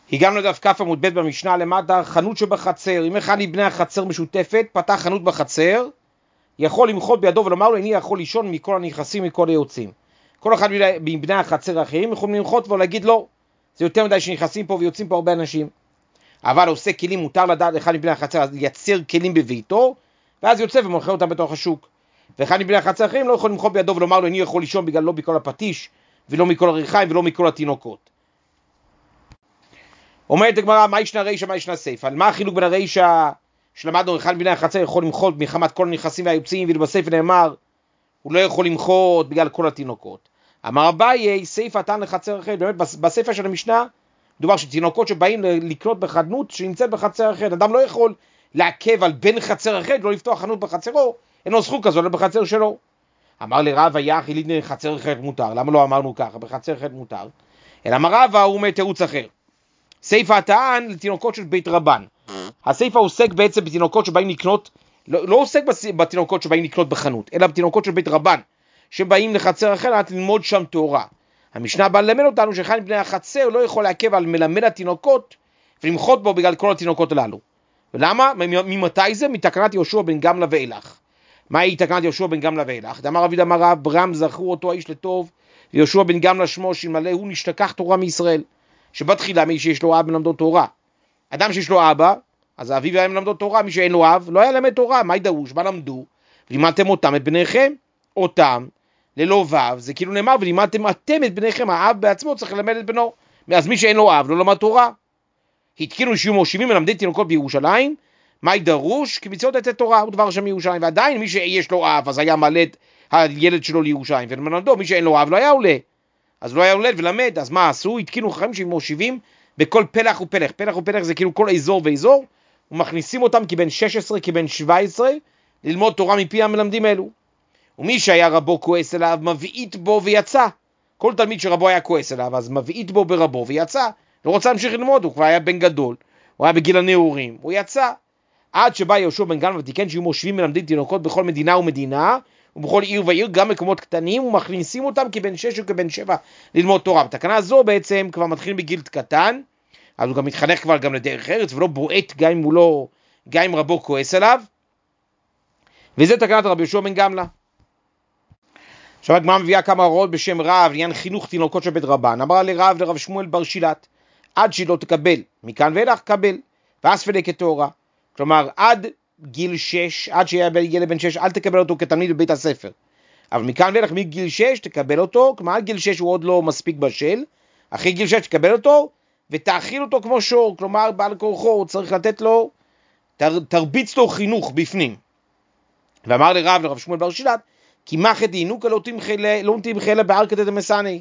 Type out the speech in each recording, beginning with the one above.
הגענו לדף כ' עמוד ב' במשנה למטה, חנות שבחצר. אם אחד מבני החצר משותפת פתח חנות בחצר, יכול למחות בידו ולומר לו, איני יכול לישון מכל הנכנסים מכל היוצאים. כל אחד מבני החצר האחרים יכולים למחות ולהגיד לא, זה יותר מדי שנכנסים פה ויוצאים פה הרבה אנשים. אבל עושה כלים, מותר לדעת אחד מבני החצר לייצר כלים בביתו, ואז יוצא ומוכר אותם בתוך השוק. ואחד מבני החצר האחרים לא יכול למחות בידו ולומר לו, איני יכול לישון בגלל לא מכל הפטיש ולא מכל הריחיים ולא מכל התינוקות. אומרת הגמרא, מה ישנה רישא, מה ישנה סיפא? על מה החילוק בין הרישא שלמדנו, אחד מבני החצר יכול למחות מחמת כל הנכנסים והיוצאים, ובסיפא נאמר, הוא לא יכול למחות בגלל כל התינוקות. אמר אביי, סיפא תן לחצר אחרת. באמת בסיפא של המשנה מדובר שתינוקות שבאים לקנות בחנות שנמצאת בחצר אחרת, אדם לא יכול לעכב על בן חצר אחרת, לא לפתוח חנות בחצרו, אין לו זכות כזו בחצר שלו. אמר לרב, היה חיליד חצר אחרת מותר, למה לא אמרנו ככה, בחצר אחרת מותר? אלא אמר רבא, הוא מתירוץ אחר. סיפא טען לתינוקות של בית רבן. הסיפא עוסק בעצם בתינוקות שבאים לקנות, לא עוסק בתינוקות שבאים לקנות בחנות, אלא בתינוקות של בית רבן, שבאים לחצר אחרת ללמוד שם תורה. המשנה באה ללמד אותנו שאחד מבני החצר לא יכול לעכב על מלמד התינוקות ולמחות בו בגלל כל התינוקות הללו. ולמה? ממתי זה? מתקנת יהושע בן גמלא ואילך. מהי תקנת יהושע בן גמלא ואילך? דאמר רבי אמר רב, ברם זכרו אותו האיש לטוב, ויהושע בן גמלא שמו, שאלמלא הוא נשתכח תורה מישראל. שבתחילה מי שיש לו אב מלמדו תורה. אדם שיש לו אבא, אז האביו היה מלמדו תורה, מי שאין לו אב, לא היה למד תורה. מה ידרוש? מה למדו? ולימדתם אותם את בניכם, אותם, ללא וו, זה כאילו נאמר, ולימדתם אתם את בניכם, האב בעצמו צריך ללמד את בנו. אז מי שאין לו אב, לא למד תורה. התקינו שיהיו מושיבים מלמדי תינוקות בירושלים, מה ידרוש? כי מצוות לתת תורה הוא דבר שם מירושלים, ועדיין מי שיש לו אב, אז היה מעלה את הילד שלו לירושלים, ולמדו, מי שאין לו אב לא היה עולה. אז לא היה עולה ולמד, אז מה עשו? התקינו חכמים שמושיבים בכל פלח ופלח. פלח ופלח זה כאילו כל אזור ואזור, ומכניסים אותם כבן 16, כבן 17, ללמוד תורה מפי המלמדים אלו. ומי שהיה רבו כועס אליו, מבעית בו ויצא. כל תלמיד שרבו היה כועס אליו, אז מבעית בו ברבו ויצא. לא רוצה להמשיך ללמוד, הוא כבר היה בן גדול, הוא היה בגיל הנעורים, הוא יצא. עד שבא יהושע בן גמלא ותיקן שיהיו מושיבים מלמדי תינוקות בכל מדינה ומדינה, ובכל עיר ועיר, גם מקומות קטנים, ומכניסים אותם כבן 6 וכבן 7 ללמוד תורה. בתקנה הזו בעצם כבר מתחילים בגיל קטן, אז הוא גם מתחנך כבר גם לדרך ארץ, ולא בועט גם אם רבו כועס עליו. וזה תקנת רבי יהושע בן גמלא. עכשיו הגמרא מביאה כמה הוראות בשם רב, לעניין חינוך תינוקות של בית רבן. אמר לרב לרב שמואל בר שילת, עד שלא תקבל, מכאן ואילך קבל, ואספלג כתורה. כלומר, עד גיל 6, עד שיהיה ילד בן 6, אל תקבל אותו כתלמיד בבית הספר. אבל מכאן ואילך מגיל 6 תקבל אותו, כלומר עד גיל 6 הוא עוד לא מספיק בשל, אחרי גיל 6 תקבל אותו, ותאכיל אותו כמו שור, כלומר בעל כורחו, צריך לתת לו, תרביץ לו חינוך בפנים. ואמר לרב שמואל בר שילת, כי מחת דינוקה לא נותנים חילה בערכתא דמסנאי.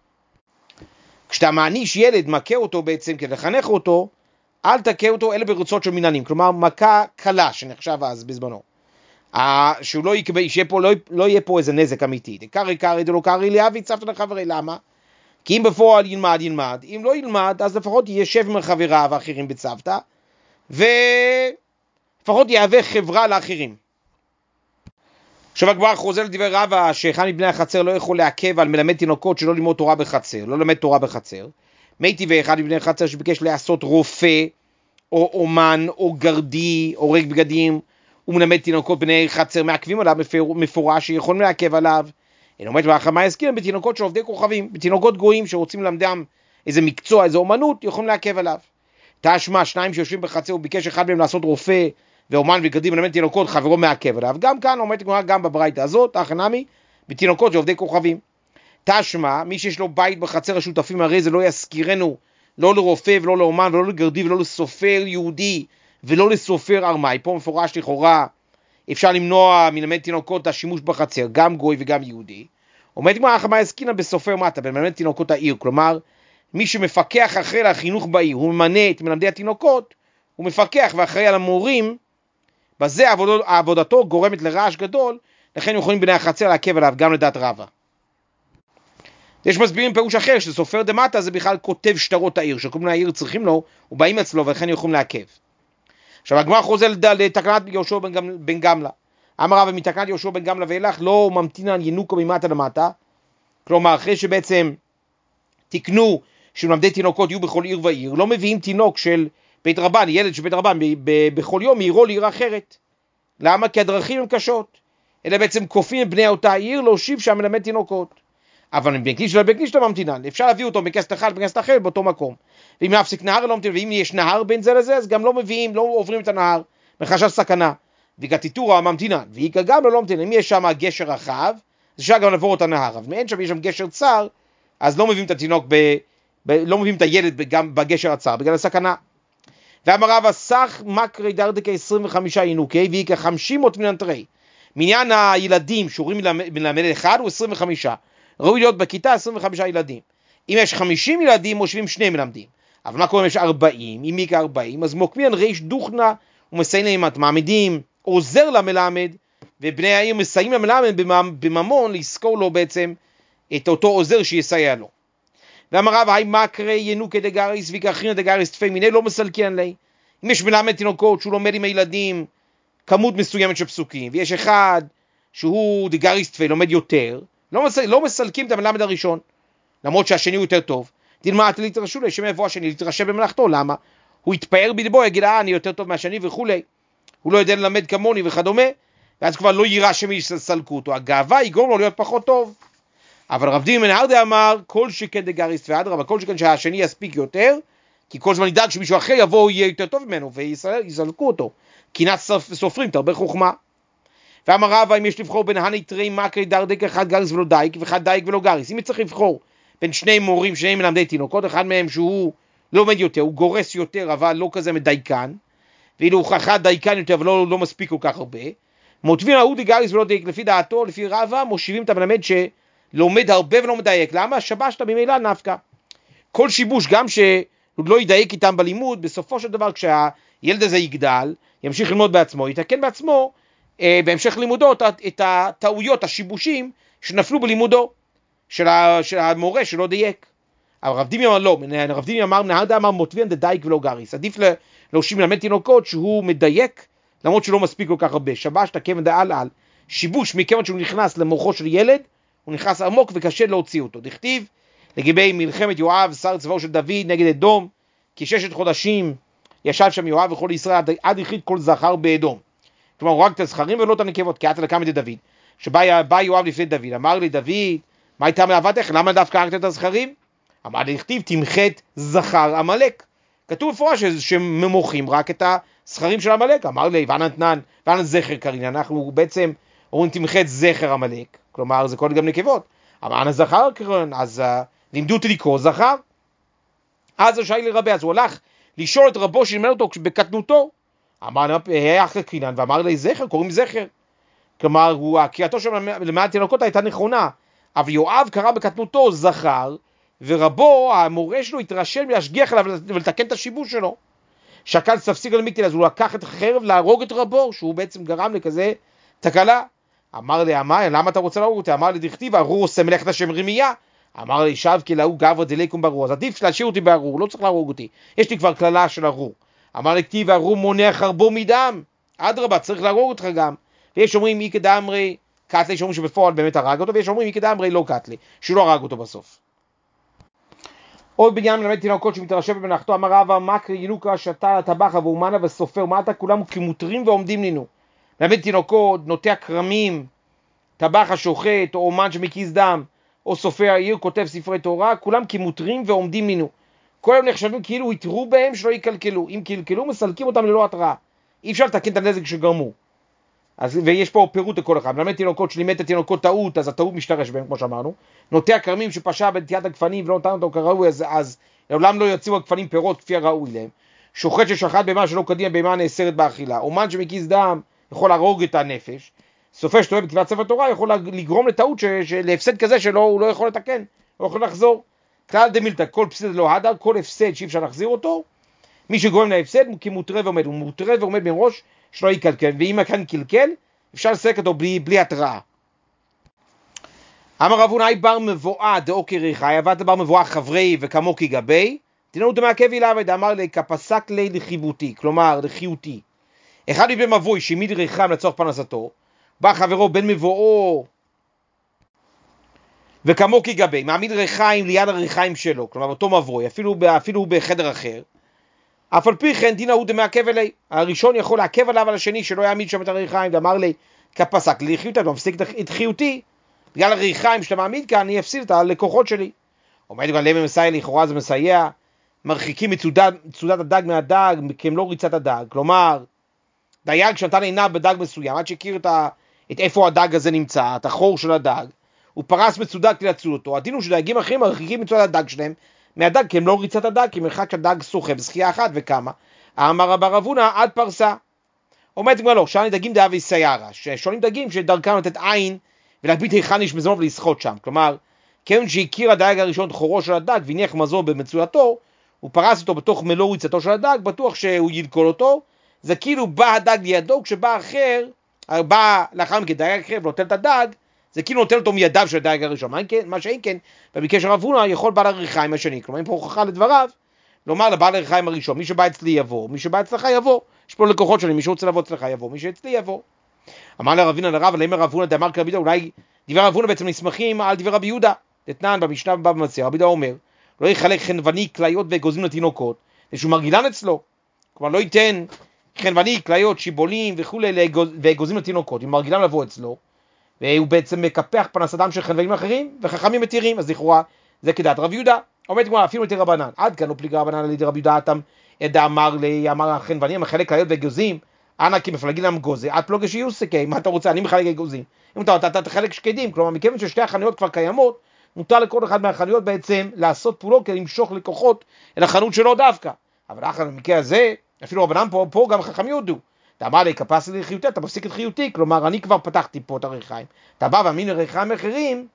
כשאתה מעניש ילד, מכה אותו בעצם כדי לחנך אותו, אל תכה אותו אלא ברצות של מנהלים, כלומר מכה קלה שנחשב אז בזמנו. שהוא לא יהיה פה איזה נזק אמיתי. קרי דלא קרי לאבי צוותא לחברי, למה? כי אם בפועל ילמד, אם לא ילמד, אז לפחות ישב עם חבריו האחרים בצוותא, ולפחות יהווה חברה לאחרים. עכשיו הגמרא חוזר לדבר רבא, שאחד מבני החצר לא יכול לעכב על מלמד תינוקות שלא ללמוד תורה בחצר, לא למד תורה בחצר. מי טבעי אחד מבני החצר שביקש לעשות רופא, או אומן, או גרדי, או ריק בגדים, הוא מלמד תינוקות בני חצר, מעכבים עליו מפורש שיכולים לעכב עליו. אלא אומרת והחמה יזכיר בתינוקות של עובדי כוכבים, בתינוקות גויים שרוצים ללמדם איזה מקצוע, איזה אומנות, יכולים לעכב עליו. תשמע, שניים שיושבים בחצר, הוא ביקש אחד מהם לעשות רופא, ואומן וגרדים מלמד תינוקות, חברו מעכב עליו. גם כאן אומרת הגמרא, גם בברייתא הזאת, החנמי, בתינוקות של עובדי כוכבים. תשמע, מי שיש לו בית בחצר השותפים, הרי זה לא יזכירנו, לא לרופא ולא לאומן ולא לגרדי ולא לסופר יהודי ולא לסופר ארמי. פה מפורש לכאורה, אפשר למנוע מלמד תינוקות השימוש בחצר, גם גוי וגם יהודי. אומרת הגמרא, החמה יזכירנה בסופר מטה, במלמד תינוקות העיר, כלומר, מי שמפקח אחרי לחינוך בעיר, הוא ממנה את מלמדי התינוקות, הוא מפקח ואחראי על המורים, בזה עבודתו גורמת לרעש גדול, לכן יכולים בני החצר לעכב עליו גם לדעת רבא. יש מסבירים פירוש אחר, שסופר דמטה זה בכלל כותב שטרות העיר, שכל מיני העיר צריכים לו, ובאים אצלו ולכן יכולים לעכב. עכשיו הגמרא חוזר לתקנת יהושע בן גמלא. אמר רבא, מתקנת יהושע בן גמלא ואילך לא ממתינה ינוקה ממטה למטה, כלומר אחרי שבעצם תקנו שמלמדי תינוקות יהיו בכל עיר ועיר, לא מביאים תינוק של בית רבן, ילד של בית רבן, בכל יום מעירו לעיר אחרת. למה? כי הדרכים הן קשות. אלא בעצם כופים את בני אותה עיר להושיב שם מלמד תינוקות. אבל בבית כנישתא ממתינן, אפשר להביא אותו מכנסת אחד בכנסת אחרת באותו מקום. ואם להפסיק נהר לא ממתין, ואם יש נהר בין זה לזה, אז גם לא מביאים, לא עוברים את הנהר, מחשש סכנה. וגתיתורא ממתינן, ואיכא גם לא ממתינן. אם יש שם גשר רחב, אז אפשר גם לעבור את הנהר. אבל אם יש שם גשר צר, אז לא מביאים את התינוק, לא מביאים את הילד גם בגשר הצר, בגלל הסכנה. ואמר רבא סך מקרי דרדקה 25 ינוקי, ואיכא 50 מנתרי. מניין הילדים שאורים מלמד אחד הוא 25. ראוי להיות בכיתה 25 ילדים. אם יש 50 ילדים, מושבים שני מלמדים. אבל מה קורה אם יש 40? אם מיקה 40, אז מוקמיין ריש דוכנה ומסייעים את מעמידים, עוזר למלמד, ובני העיר מסייעים למלמד בממון לזכור לו בעצם את אותו עוזר שיסייע לו. ואמר רב, היי מקרי ינוקי דגריס ויקחרין דגריס תפי מיני לא מסלקין לי. אם יש מלמד תינוקות שהוא לומד עם הילדים כמות מסוימת של פסוקים, ויש אחד שהוא דגריס תפי לומד יותר, לא מסלקים את המלמד הראשון, למרות שהשני הוא יותר טוב. תלמד להתרשו לי, שמבוא השני להתרשם במלאכתו. למה? הוא יתפאר בלבו, יגיד, אני יותר טוב מהשני וכולי. הוא לא יודע ללמד כמוני וכדומה, ואז כבר לא יירא שמי יסלקו אותו. הגאווה יגרום לו להיות פחות טוב. אבל רב דימא בן הרדא אמר, כל שכן דגריס ואדרבה, כל שכן שהשני יספיק יותר, כי כל זמן ידאג שמישהו אחר יבוא יהיה יותר טוב ממנו, ויסלקו אותו. קנאת סופרים תרבה חוכמה. ואמר רבא, אם יש לבחור בין הני תרי מקרי דרדק, אחד גריס ולא דייק, ואחד דייק ולא גריס. אם צריך לבחור בין שני מורים, שני מלמדי תינוקות, אחד מהם שהוא לא לומד יותר, הוא גורס יותר, אבל לא כזה מדייקן, ואילו אחד דייקן יותר, אבל לא מספיק כל כך הרבה, מוטבין ההוא דגריס ולא דייק, לפי דעתו, לפי רבא, מושיבים את המלמד שלומד הרבה ולא מדייק. למה? שבשת ממילא נפקא. כל שיבוש, גם שהוא לא ידייק איתם בלימוד, בסופו של דבר, כשהילד הזה יגדל, ימשיך ללמוד בעצמו, יתקן בעצמו, בהמשך לימודו את הטעויות, השיבושים שנפלו בלימודו של המורה שלא דייק. אבל רב דימי אמר לא, רב דימי אמר מוטבין דדייק ולא גריס. עדיף להושיב מלמד תינוקות שהוא מדייק, למרות שלא מספיק כל כך הרבה. שבשת כיוון דעל על. שיבוש מכיוון שהוא נכנס למוחו של ילד, הוא נכנס עמוק וקשה להוציא אותו. דכתיב לגבי מלחמת יואב, שר צבאו של דוד נגד אדום, כי 6 חודשים ישב שם יואב וכל ישראל עד החליט כל זכר באדום. כלומר, הוא רק את הזכרים ולא את הנקבות, כי עתה לקם את דוד. שבא יואב לפני דוד, אמר לי דוד, מה הייתה מעבדך? למה דווקא הרגת את הזכרים? אמר לי, לכתיב, תמחת זכר עמלק. כתוב מפורש שממוחים רק את הזכרים של עמלק. אמר לי, ואנן זכר קרין, אנחנו בעצם אומרים תמחת זכר עמלק, כלומר, זה כל גם נקבות. אמר אנן זכר קרין, אז לימדו אותי לקרוא זכר. אז רשאי לרבה, אז הוא הלך לשאול את רבו שלימד אותו בקטנותו. אמר אחלה קרינן, ואמר לי זכר, קוראים זכר. כלומר, הקריאתו של למעט תינוקות הייתה נכונה, אבל יואב קרא בקטנותו זכר, ורבו, המורה שלו, התרשם להשגיח עליו ולתקן את השיבוש שלו. שקל ספסיק על מיקטיל, אז הוא לקח את החרב להרוג את רבו, שהוא בעצם גרם לכזה תקלה. אמר לי, למה אתה רוצה להרוג אותי? אמר לי, דכתיב, ארור עושה מלאכת השם רמיה. אמר לי, שב כי להוא גברא דליקום בארור, אז עדיף להשאיר אותי בארור, לא צריך להרוג אותי. יש לי כבר כללה של ארור. אמר לי, כתיב, ארור מונע חרבו מדם. אדרבה, צריך להרוג אותך גם. ויש אומרים, איקא דאמרי קטלי, יש אומרים שבפועל באמת הרג אותו, ויש אומרים, איקא דאמרי לא קטלי, שהוא לא הרג אותו בסוף. עוד בעניין מלמד תינוקות שמתרשם במלאכתו, אמר רבא, מקרי ינוקה שתה טבחה ואומנה וסופר, ומעתה כולם כמותרים ועומדים לנו. מלמד תינוקות, נוטע כרמים, טבחה שוחט, או אומן שמקיז דם, או סופר העיר, כותב ספרי תורה, כולם כמותרים ועומדים לנו. כל הם נחשבים כאילו יתרו בהם שלא יקלקלו. אם קלקלו, מסלקים אותם ללא התראה. אי אפשר לתקן את הנזק שגרמו. ויש פה פירוט לכל אחד. מלמד תינוקות שלימד את התינוקות טעות, אז הטעות משתרש בהם, כמו שאמרנו. נוטע כרמים שפשע בנטיית הגפנים ולא נתן אותו כראוי, אז לעולם לא יוציאו הגפנים פירות כפי הראוי להם. שוחט ששחט בהמה שלא כדין, בהמה נאסרת באכילה. אומן שמקיז דם יכול להרוג את הנפש. סופר שטועה בכתיבת ספר תורה יכול לגרום לטעות, להפסד כזה שהוא לא יכול לתקן, לא יכול לחזור. כלל דמילתא, כל פסד לא הדר, כל הפסד שאי אפשר להחזיר אותו, מי שגורם להפסד כי מוטרה ועומד, הוא מוטרה ועומד מראש שלא יקלקל, ואם כאן קלקל, אפשר לסלק אותו בלי התראה. אמר רב הונאי בר מבואה דאוקי ריחי, עבד בר מבואה חברי וכמו כי גבי, תנאו דמעכב אליו, אמר לי, כפסק לי לחיבותי, כלומר לחיותי. אחד מבן מבוי שהעמיד ריחם לצורך פרנסתו, בא חברו בן מבואו וכמו כגבי, מעמיד ריחיים ליד הריחיים שלו, כלומר אותו מבוי, אפילו בחדר אחר, אף על פי כן דין ההוא דמעכב אלי, הראשון יכול לעכב עליו על השני שלא יעמיד שם את הריחיים, ואמר לי, כפסק לי חיותי, אתה מפסיק את חיותי, בגלל הריחיים שאתה מעמיד כאן, אני אפסיד את הלקוחות שלי. עומד גם למה מסייע, לכאורה זה מסייע, מרחיקים את צודת הדג מהדג, כי הם לא ריצת הדג, כלומר, דייג שנתן עיניו בדג מסוים, עד שהכיר את איפה הדג הזה נמצא, את החור של הדג, הוא פרס מצודה כדי לצוד אותו, הדין הוא שדייגים אחרים מרחיקים את צודת הדג שלהם, מהדג, כי הם לא ריצת הדג, כי מרחק שהדג סוחב, זכייה אחת וכמה. אמר רבא רב הונא עד פרסה. אומרת כבר לא, שאני דגים דאבי סיירה, ששואלים דגים שדרכם לתת עין, ולהביט היכן יש מזון ולשחות שם. כלומר, כיוון שהכיר הדייג הראשון את חורו של הדג, והניח מזון במצויתו, הוא פרס אותו בתוך מלוא ריצתו של הדג, בטוח שהוא ילכול אותו, זה כאילו בא הדג לידו, כשבא אחר, בא לאחר מכן דייג אחר ונוטל את הדג, זה כאילו נוטל אותו מידיו של הדייג הראשון. מה שאין כן, במקרה של רב הונא יכול בעל הריחיים השני, כלומר אם פה הוכחה לדבריו, לומר לבעל הריחיים הראשון, מי שבא אצלי יבוא, מי שבא אצלך יבוא, יש פה לקוחות שלי, מי שרוצה לבוא אצלך יבוא, מי שאצלי יבוא. אמר לרב הונא לרב, למה רב הונא דאמר כרבי יהודה, אולי דברי רב הונא בעצם נסמכים על דברי רבי יהודה, דתנן במשנה בבבא מציעא, רבי יהודה אומר, לא יחלק חנווני כליות ואגוזים לתינוקות, שהוא מרגילן אצלו, כלומר לא ייתן חנווני כליות, שיבולים וכולי ואגוזים לתינוקות, אם מרגילן לבוא אצלו, והוא בעצם מקפח פרנסתם של חנוונים אחרים, וחכמים מתירים, אז לכאורה זה כדעת רב יהודה. עומד כמו אפילו יותר רבנן, עד כאן לא פליגה רבנן על ידי רב יהודה, אמר החנוונים, מחלק כליות ואגוזים, אנא כי מפלגין להם גוזי, עד פלוגש יוסקי, מה אתה רוצה, אני מחלק אגוזים. אם אתה תחלק שקדים, כלומר מכיוון ששתי החנויות כבר קיימות, מותר לכל אחד מהחנויות בעצם לעשות פעולות כדי למשוך לקוחות אל החנות שלו דווקא. אבל אחר במקרה הזה, אפילו רבנן פה גם חכמים יודו. אתה אמר לי, כפסתי לי חיותי, אתה מפסיק את חיותי, כלומר, אני כבר פתחתי פה את הריחיים. אתה בא ואמין לריחיים אחרים,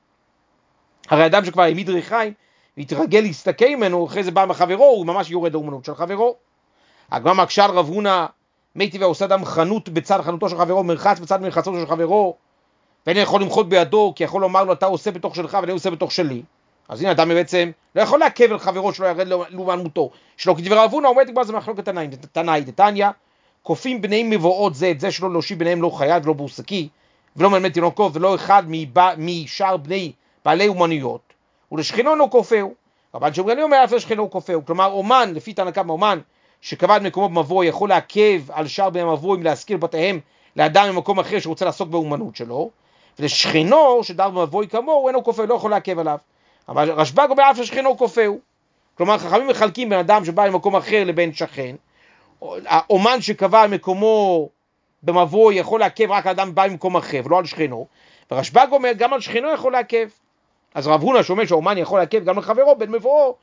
הרי אדם שכבר העמיד ריחיים, והתרגל להסתכל ממנו, אחרי זה בא מחברו, הוא ממש יורד לאומנות של חברו. הגמרא מקשה על רב הונא, מתי ועושה אדם חנות בצד חנותו של חברו, מרחץ בצד מרחצו של חברו, ואין יכול למחות בידו, כי יכול לומר לו, אתה עושה בתוך שלך, ואני עושה בתוך שלי. אז הנה, אדם בעצם לא יכול לעכב על חברו שלא ירד לאומנותו, שלא כדברי רב הונא, עומד כבר זה מחלוקת תנאי, דתניא, כופים בני מבואות זה את זה שלא להושיב ביניהם לא חייל ולא בורסקי ולא מלמד תינוקות ולא אחד משאר בני בעלי אומנויות ולשכנו לא כופהו. רבן שמרני אומר אף לשכנו כופהו, כלומר אומן לפי תנא קמא אומן שקבע את מקומו במבוי יכול לעכב על שאר בני המבוי להשכיר בתיהם לאדם ממקום אחר שרוצה לעסוק באומנות שלו, ולשכנו שדר במבוי כמוהו אינו כופהו, לא יכול לעכב עליו. אבל רשב"ג אומר אף לשכנו כופהו, כלומר חכמים מחלקים בין אדם שבא ממקום אחר לבין שכן. האומן שקבע על מקומו במבוי יכול לעכב רק על אדם בא ממקום אחר ולא על שכנו, ורשב"ג אומר גם על שכנו יכול לעכב. אז רב הונא שאומר שהאומן יכול לעכב גם לחברו בין מבואו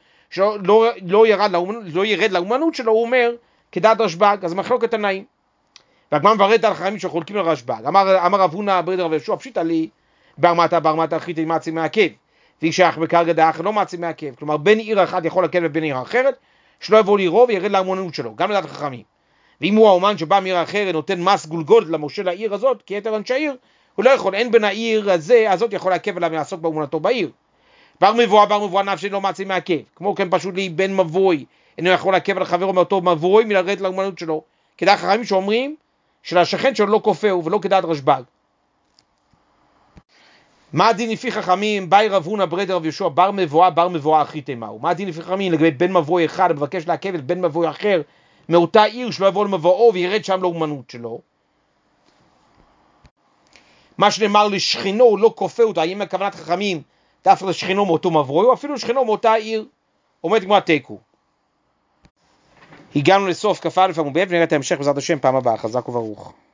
שלא ירד לאומנות שלו, הוא אומר כדעת רשב"ג. אז מחלוקת תנאים, והגמרא מבארת על חכמים שחולקים לרשב"ג. אמר רב הונא ברית רב יהושע פשיטא לי בארמתא אחריתא מעצים מעכב, והיא שייך בקרקע דאחר לא מעצים מעכב, כלומר בין עיר אחת יכול לעכב ובין עיר אחרת שלא יבוא לעירו וירד לאומנות שלו, גם לדעת חכמים. ואם הוא האומן שבא מעיר אחרת נותן מס גולגולת למושל העיר הזאת, כי יתר אנשי העיר, הוא לא יכול, אין בין העיר הזאת יכול לעכב עליו לעסוק באומנתו בעיר. בר מבואה נפשי לא מעצים מעכב, כמו כן פשוט לי בן מבוי, אינו יכול לעכב על חברו מאותו מבוי מלרדת לאומנות שלו, כדעת חכמים שאומרים שלשכן שלו לא כופהו ולא כדעת רשב"ג. מה הדין לפי חכמים? באי רב הונא ברית רב יהושע בר מבואה אחריתא מהו? מה הדין לפי חכמים לגבי בן מבוי אחד המבקש לעכב את בן מבוי אחר מאותה עיר שלא יבוא למבואו וירד שם לאומנות שלו? מה שנאמר לשכנו לא כופהו, האם הכוונת חכמים דווקא לשכנו מאותו מבוי או אפילו לשכנו מאותה עיר? עומד גמרא תיקו. הגענו לסוף כ"א עמוד ב' ונראה את ההמשך בעזרת השם פעם הבאה. חזק וברוך.